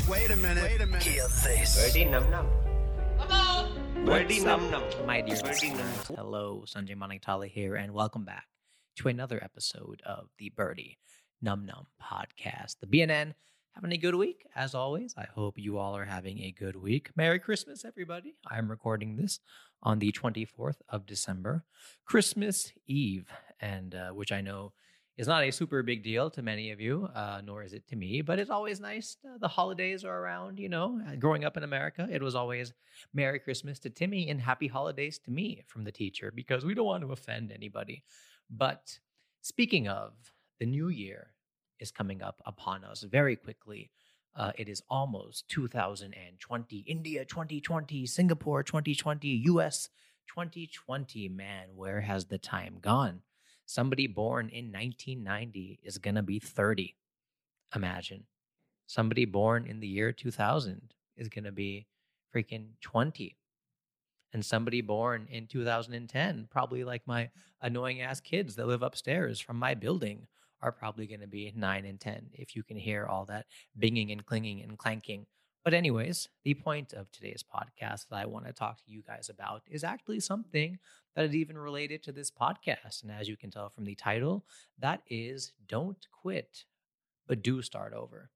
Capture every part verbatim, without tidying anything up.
Wait a minute. Wait a minute. Hear this. Birdie num num. Birdie What's num up, num. my dear Birdie num. listeners? Hello, Sanjay Maningtali here, and welcome back to another episode of the Birdie Num Num podcast. The B N N having a good week, as always. I hope you all are having a good week. Merry Christmas, everybody. I'm recording this on the twenty-fourth of December, Christmas Eve, and uh, which I know is not a super big deal to many of you, uh, nor is it to me, but it's always nice. Uh, the holidays are around, you know. Uh, growing up in America, it was always Merry Christmas to Timmy and Happy Holidays to me from the teacher because we don't want to offend anybody. But speaking of, the new year is coming up upon us very quickly. Uh, it is almost two thousand twenty. India twenty twenty, Singapore twenty twenty, U S twenty twenty. Man, where has the time gone? Somebody born in nineteen ninety is going to be thirty. Imagine. Somebody born in the year two thousand is going to be freaking twenty. And somebody born in two thousand ten, probably like my annoying ass kids that live upstairs from my building, are probably going to be nine and ten if you can hear all that binging and clinging and clanking. But anyways, the point of today's podcast that I want to talk to you guys about is actually something that is even related to this podcast. And as you can tell from the title, that is Don't Quit, but Do Start Over.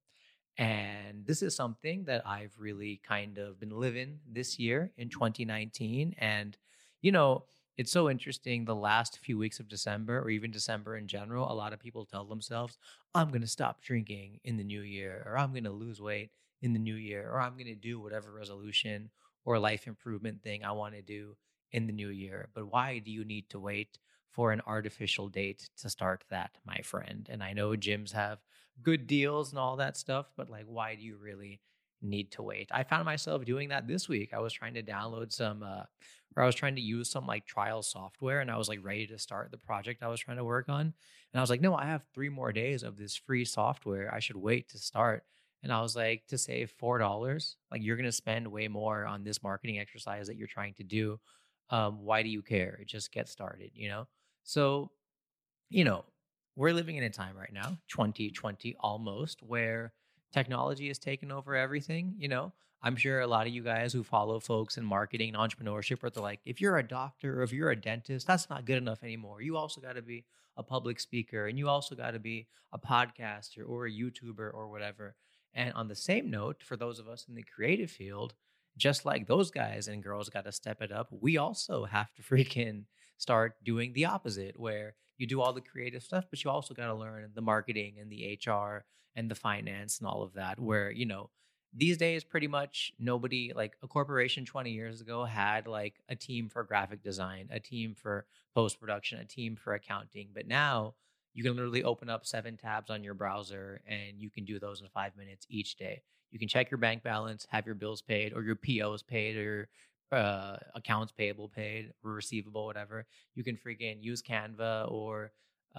And this is something that I've really kind of been living this year in twenty nineteen. And, you know, it's so interesting. The last few weeks of December, or even December in general, a lot of people tell themselves, I'm going to stop drinking in the new year, or I'm going to lose weight in the new year, or I'm going to do whatever resolution or life improvement thing I want to do in the new year. But why do you need to wait for an artificial date to start that, my friend? And I know gyms have good deals and all that stuff, but like, why do you really need to wait? I found myself doing that this week. I was trying to download some, uh, or I was trying to use some like trial software, and I was like ready to start the project I was trying to work on. And I was like, no, I have three more days of this free software. I should wait to start. And I was like, to save four dollars, like you're going to spend way more on this marketing exercise that you're trying to do. Um, why do you care? Just get started, you know? So, you know, we're living in a time right now, twenty twenty almost, where technology has taken over everything. You know, I'm sure a lot of you guys who follow folks in marketing and entrepreneurship are like, if you're a doctor or if you're a dentist, that's not good enough anymore. You also got to be a public speaker, and you also got to be a podcaster or a YouTuber or whatever. And on the same note, for those of us in the creative field, just like those guys and girls got to step it up, we also have to freaking start doing the opposite, where you do all the creative stuff, but you also got to learn the marketing and the H R and the finance and all of that, where, you know, these days, pretty much nobody, like a corporation twenty years ago had like a team for graphic design, a team for post-production, a team for accounting. But now you can literally open up seven tabs on your browser and you can do those in five minutes each day. You can check your bank balance, have your bills paid, or your P Os paid, or your uh, accounts payable paid, or receivable, whatever. You can freaking use Canva or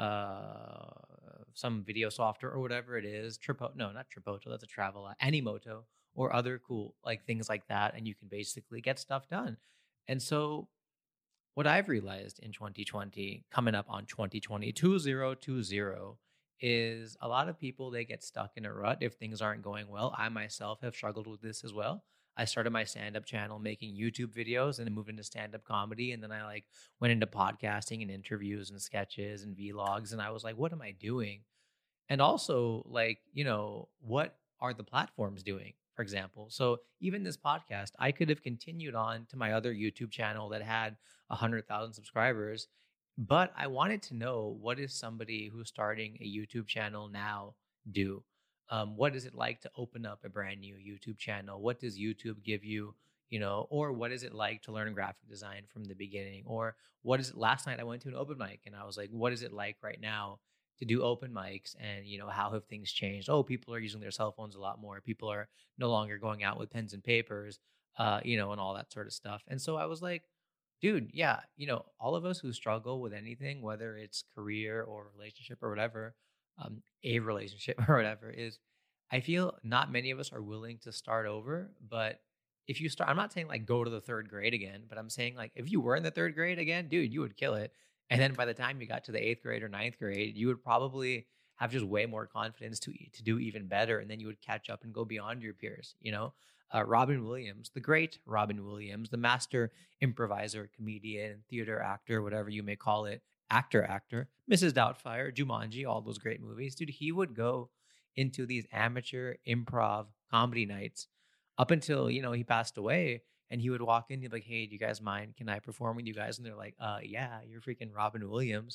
uh, some video software or whatever it is. Tripo, no, not Tripoto, that's a travel app. Animoto or other cool like things like that, and you can basically get stuff done. And so what I've realized in twenty twenty, coming up on twenty twenty, two thousand twenty, is a lot of people, they get stuck in a rut if things aren't going well. I myself have struggled with this as well. I started my stand-up channel making YouTube videos and then moved into stand-up comedy. And then I like went into podcasting and interviews and sketches and vlogs. And I was like, what am I doing? And also, like, you know, what are the platforms doing, for example? So even this podcast, I could have continued on to my other YouTube channel that had one hundred thousand subscribers. But I wanted to know, what is somebody who's starting a YouTube channel now do? Um, what is it like to open up a brand new YouTube channel? What does YouTube give you, you know, or what is it like to learn graphic design from the beginning? Or what is it? Last night I went to an open mic and I was like, what is it like right now to do open mics? And, you know, how have things changed? Oh, people are using their cell phones a lot more. People are no longer going out with pens and papers, uh, you know, and all that sort of stuff. And so I was like, dude, yeah, you know, all of us who struggle with anything, whether it's career or relationship or whatever, um, a relationship or whatever, is I feel not many of us are willing to start over. But if you start, I'm not saying like go to the third grade again, but I'm saying like if you were in the third grade again, dude, you would kill it. And then by the time you got to the eighth grade or ninth grade, you would probably have just way more confidence to to do even better, and then you would catch up and go beyond your peers. You know, uh, Robin Williams, the great Robin Williams, the master improviser, comedian, theater actor, whatever you may call it, actor, actor, Missus Doubtfire, Jumanji, all those great movies, dude. He would go into these amateur improv comedy nights up until, you know, he passed away. And he would walk in, he'd be like, "Hey, do you guys mind? Can I perform with you guys?" And they're like, "Uh, yeah, you're freaking Robin Williams."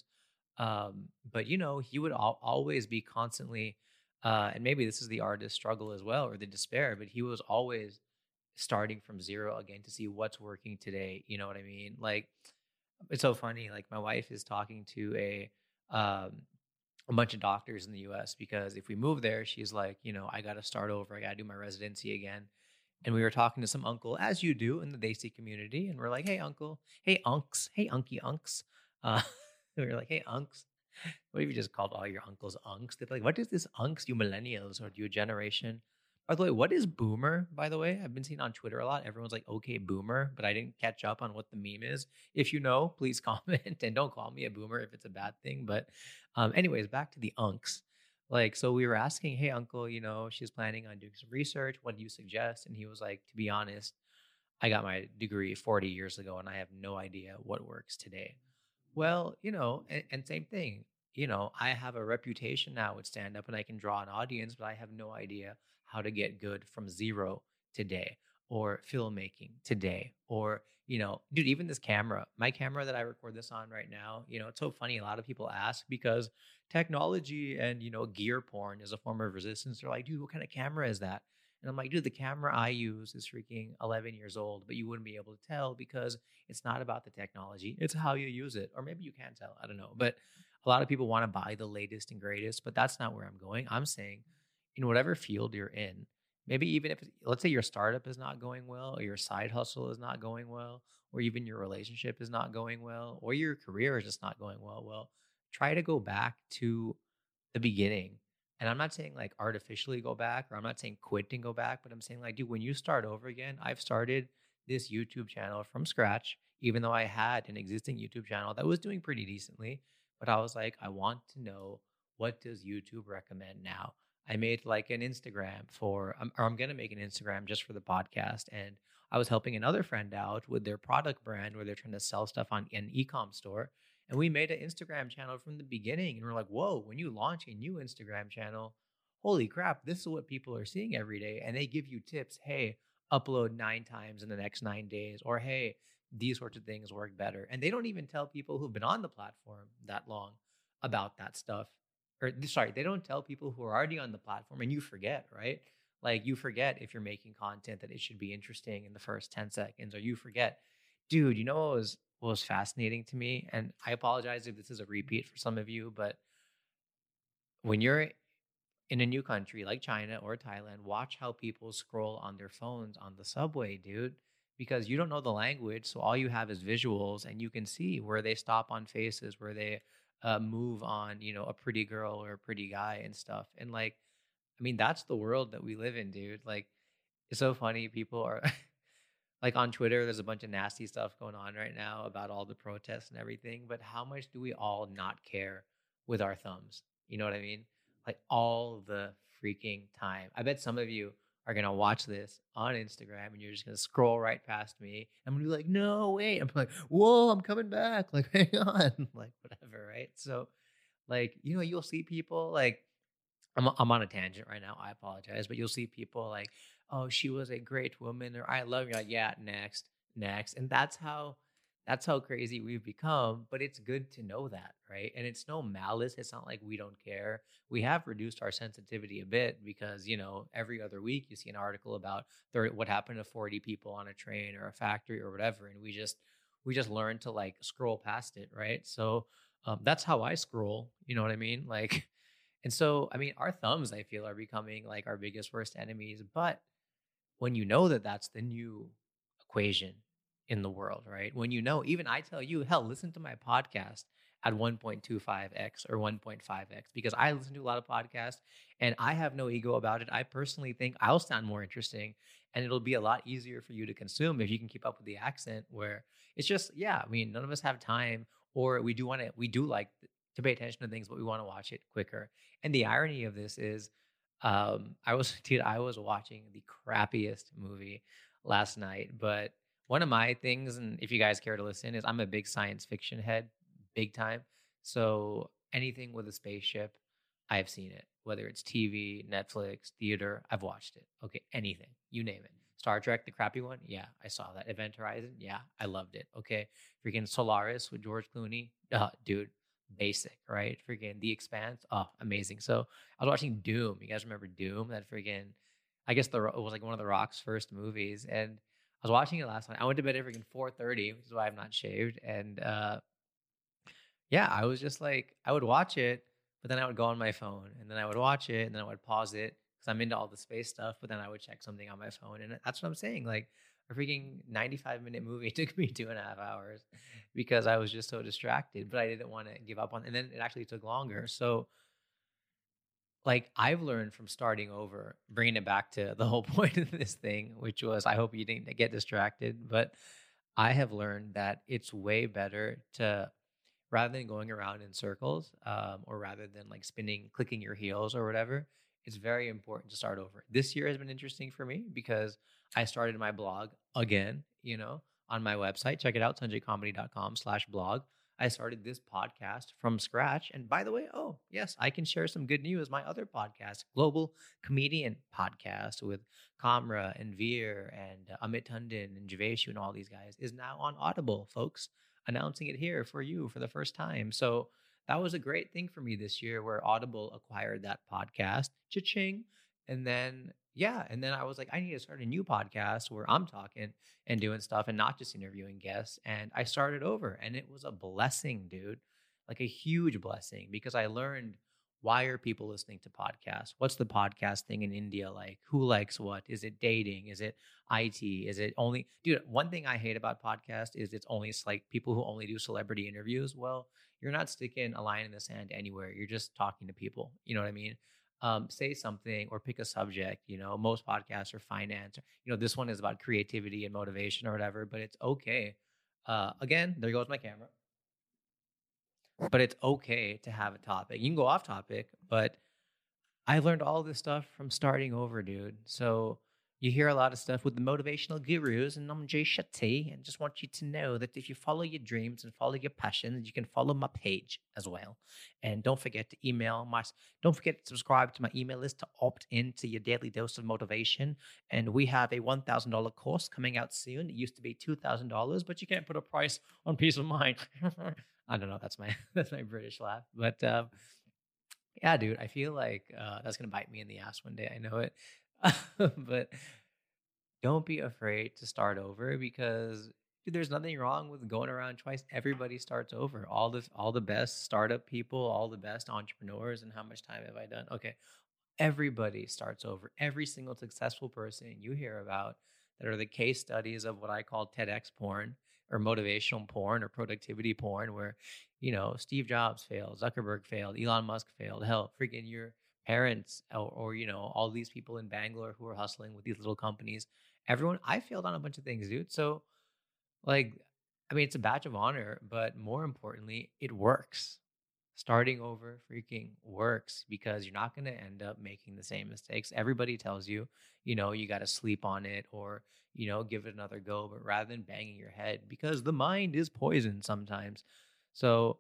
Um, but you know, he would al- always be constantly, uh, and maybe this is the artist's struggle as well, or the despair, but he was always starting from zero again to see what's working today. You know what I mean? Like, it's so funny. Like, my wife is talking to a um a bunch of doctors in the U S because if we move there, she's like, you know, I got to start over. I got to do my residency again. And we were talking to some uncle, as you do in the Desi community, and we're like, "Hey, uncle, hey, unks, hey, unky unks." Uh, we were like, "Hey, unks, what if you just called all your uncles unks?" They're like, "What is this unks, you millennials or you generation?" By the way, what is boomer? By the way, I've been seeing on Twitter a lot. Everyone's like, "Okay, boomer," but I didn't catch up on what the meme is. If you know, please comment, and don't call me a boomer if it's a bad thing. But, um, anyways, back to the unks. Like, so we were asking, "Hey, uncle, you know, she's planning on doing some research. What do you suggest?" And he was like, "To be honest, I got my degree forty years ago and I have no idea what works today." Well, you know, and, and same thing, you know, I have a reputation now with stand up and I can draw an audience, but I have no idea how to get good from zero today, or filmmaking today, or, you know, dude, even this camera, my camera that I record this on right now, you know, it's so funny. A lot of people ask because technology and, you know, gear porn is a form of resistance. They're like, "Dude, what kind of camera is that?" And I'm like, "Dude, the camera I use is freaking eleven years old, but you wouldn't be able to tell because it's not about the technology. It's how you use it." Or maybe you can tell. I don't know. But a lot of people want to buy the latest and greatest, but that's not where I'm going. I'm saying in whatever field you're in, maybe even if, let's say your startup is not going well, or your side hustle is not going well, or even your relationship is not going well, or your career is just not going well, well, try to go back to the beginning. And I'm not saying like artificially go back, or I'm not saying quit and go back, but I'm saying like, dude, when you start over again, I've started this YouTube channel from scratch, even though I had an existing YouTube channel that was doing pretty decently. But I was like, I want to know, what does YouTube recommend now? I made like an Instagram for, um, or I'm going to make an Instagram just for the podcast. And I was helping another friend out with their product brand where they're trying to sell stuff on an e-com store. And we made an Instagram channel from the beginning. And we're like, whoa, when you launch a new Instagram channel, holy crap, this is what people are seeing every day. And they give you tips. Hey, upload nine times in the next nine days. Or, hey, these sorts of things work better. And they don't even tell people who've been on the platform that long about that stuff. Or sorry, they don't tell people who are already on the platform, and you forget, right? Like, you forget if you're making content that it should be interesting in the first ten seconds, or you forget, dude, you know what was what was fascinating to me? And I apologize if this is a repeat for some of you, but when you're in a new country like China or Thailand, watch how people scroll on their phones on the subway, dude, because you don't know the language. So all you have is visuals, and you can see where they stop on faces, where they uh, move on, you know, a pretty girl or a pretty guy and stuff. And like, I mean, that's the world that we live in, dude. Like, it's so funny. People are like on Twitter, there's a bunch of nasty stuff going on right now about all the protests and everything. But how much do we all not care with our thumbs? You know what I mean? Like, all the freaking time. I bet some of you are going to watch this on Instagram and you're just going to scroll right past me. I'm going to be like, "No, wait." I'm like, "Whoa, I'm coming back." Like, hang on. Like, whatever, right? So, like, you know, you'll see people like, I'm, I'm on a tangent right now. I apologize. But you'll see people like, "Oh, she was a great woman," or "I love you." Like, yeah, next, next. And that's how that's how crazy we've become. But it's good to know that, right? And it's no malice. It's not like we don't care. We have reduced our sensitivity a bit because, you know, every other week you see an article about thirty, what happened to forty people on a train or a factory or whatever. And we just we just learn to like scroll past it, right? So um, that's how I scroll. You know what I mean? Like, and so, I mean, our thumbs, I feel, are becoming like our biggest worst enemies. But when you know that that's the new equation in the world, right? When you know, even I tell you, hell, listen to my podcast at one point two five x or one point five x, because I listen to a lot of podcasts and I have no ego about it. I personally think I'll sound more interesting and it'll be a lot easier for you to consume if you can keep up with the accent, where it's just, yeah, I mean, none of us have time, or we do want to, we do like to pay attention to things, but we want to watch it quicker. And the irony of this is, um, I was, dude, I was watching the crappiest movie last night, but one of my things, and if you guys care to listen, is I'm a big science fiction head, big time. So anything with a spaceship, I've seen it. Whether it's T V, Netflix, theater, I've watched it. Okay, anything, you name it. Star Trek, the crappy one, yeah, I saw that. Event Horizon, yeah, I loved it. Okay, freaking Solaris with George Clooney, uh, dude, basic, right? Freaking The Expanse, oh, amazing. So I was watching Doom. You guys remember Doom? That freaking, I guess the it was like one of the Rock's first movies, and I was watching it last night. I went to bed at freaking four thirty, which is why I'm not shaved. And uh, yeah, I was just like, I would watch it, but then I would go on my phone, and then I would watch it, and then I would pause it because I'm into all the space stuff. But then I would check something on my phone, and that's what I'm saying. Like a freaking ninety-five minute movie took me two and a half hours because I was just so distracted. But I didn't want to give up on, and then it actually took longer. So like I've learned from starting over, bringing it back to the whole point of this thing, which was I hope you didn't get distracted, but I have learned that it's way better to rather than going around in circles, um, or rather than like spinning, clicking your heels or whatever. It's very important to start over. This year has been interesting for me because I started my blog again, you know, on my website. Check it out, sanjaycomedy.com slash blog. I started this podcast from scratch. And by the way, oh, yes, I can share some good news. My other podcast, Global Comedian Podcast with Kamra and Veer and uh, Amit Tandon and Javeshu and all these guys, is now on Audible, folks. Announcing it here for you for the first time. So that was a great thing for me this year where Audible acquired that podcast. Cha-ching. And then, yeah. And then I was like, I need to start a new podcast where I'm talking and doing stuff and not just interviewing guests. And I started over and it was a blessing, dude. Like a huge blessing because I learned why are people listening to podcasts? What's the podcast thing in India like? Who likes what? Is it dating? Is it I T? Is it only, dude, one thing I hate about podcasts is it's only like people who only do celebrity interviews. Well, you're not sticking a line in the sand anywhere. You're just talking to people. You know what I mean? Um, say something or pick a subject. You know, most podcasts are finance. You know, this one is about creativity and motivation or whatever, but it's okay. Uh, again, there goes my camera. But it's okay to have a topic. You can go off topic, but I learned all this stuff from starting over, dude. So you hear a lot of stuff with the motivational gurus, and I'm Jay Shetty, and just want you to know that if you follow your dreams and follow your passions, you can follow my page as well. And don't forget to email my, don't forget to subscribe to my email list to opt into your daily dose of motivation. And we have a one thousand dollars course coming out soon. It used to be two thousand dollars, but you can't put a price on peace of mind. I don't know. That's my that's my British laugh. But um, yeah, dude, I feel like uh, that's gonna bite me in the ass one day. I know it. But don't be afraid to start over because dude, there's nothing wrong with going around twice. Everybody starts over. All the all the best startup people, all the best entrepreneurs. And how much time have I done? Okay, everybody starts over. Every single successful person you hear about that are the case studies of what I call TEDx porn or motivational porn or productivity porn, where, you know, Steve Jobs failed, Zuckerberg failed, Elon Musk failed, hell, freaking your parents or, or, you know, all these people in Bangalore who are hustling with these little companies. Everyone, I failed on a bunch of things, dude. So, like, I mean, it's a badge of honor, but more importantly, it works. Starting over freaking works because you're not going to end up making the same mistakes. Everybody tells you, you know, you got to sleep on it or, you know, give it another go, but rather than banging your head because the mind is poison sometimes. So,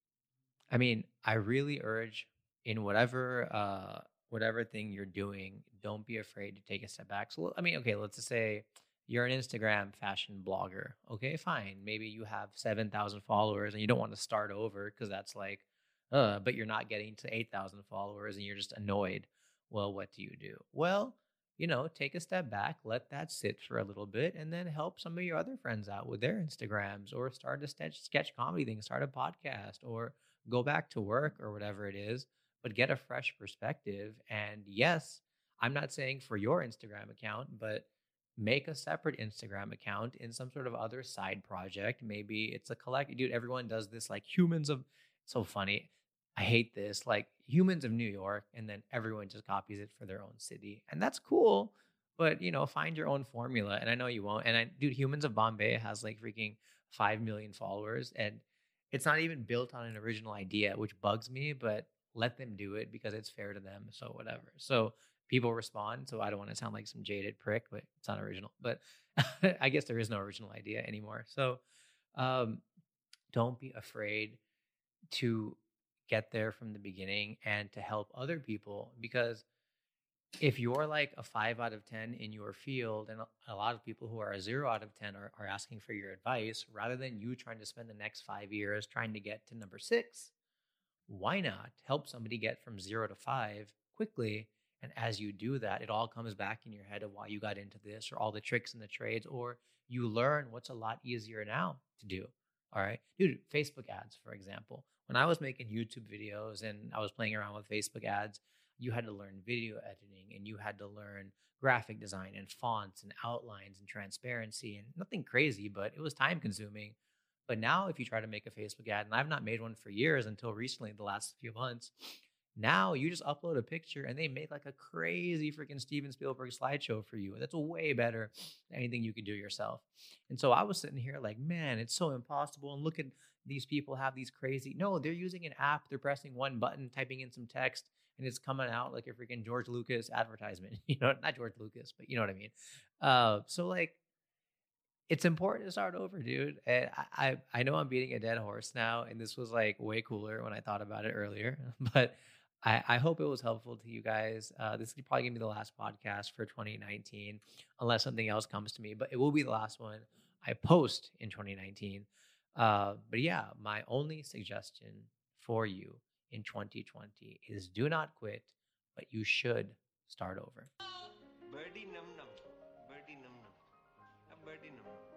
I mean, I really urge in whatever, uh, whatever thing you're doing, don't be afraid to take a step back. So, I mean, okay, let's just say you're an Instagram fashion blogger. Okay, fine. Maybe you have seven thousand followers and you don't want to start over because that's like, uh, but you're not getting to eight thousand followers and you're just annoyed. Well, what do you do? Well, you know, take a step back, let that sit for a little bit, and then help some of your other friends out with their Instagrams or start a sketch, sketch comedy thing, start a podcast or go back to work or whatever it is, but get a fresh perspective. And yes, I'm not saying for your Instagram account, but make a separate Instagram account in some sort of other side project. Maybe it's a collect. Dude, everyone does this like humans of, so funny. I hate this, like humans of New York, and then everyone just copies it for their own city. And that's cool, but you know, find your own formula. And I know you won't. And I, dude, Humans of Bombay has like freaking five million followers. And it's not even built on an original idea, which bugs me, but let them do it because it's fair to them. So whatever. So people respond. So I don't want to sound like some jaded prick, but it's not original. But I guess there is no original idea anymore. So um, don't be afraid to get there from the beginning and to help other people, because if you're like a five out of ten in your field, and a a lot of people who are a zero out of ten are, are asking for your advice, rather than you trying to spend the next five years trying to get to number six, why not help somebody get from zero to five quickly? And as you do that, it all comes back in your head of why you got into this, or all the tricks and the trades, or you learn what's a lot easier now to do. All right. Dude, Facebook ads, for example. When I was making YouTube videos and I was playing around with Facebook ads, you had to learn video editing and you had to learn graphic design and fonts and outlines and transparency, and nothing crazy, but it was time consuming. But now, if you try to make a Facebook ad, and I've not made one for years until recently, the last few months, now you just upload a picture and they make like a crazy freaking Steven Spielberg slideshow for you. That's way better than anything you could do yourself. And so I was sitting here like, man, it's so impossible. And look at these people have these crazy, no, they're using an app. They're pressing one button, typing in some text, and it's coming out like a freaking George Lucas advertisement. You know, not George Lucas, but you know what I mean? Uh, so like, it's important to start over, dude. And I, I I know I'm beating a dead horse now, and this was like way cooler when I thought about it earlier. But I, I hope it was helpful to you guys. Uh, this is probably gonna be the last podcast for twenty nineteen, unless something else comes to me. But it will be the last one I post in twenty nineteen. Uh, but yeah, my only suggestion for you in twenty twenty is do not quit, but you should start over. Birdie num num. Birdie num num. A birdie num num.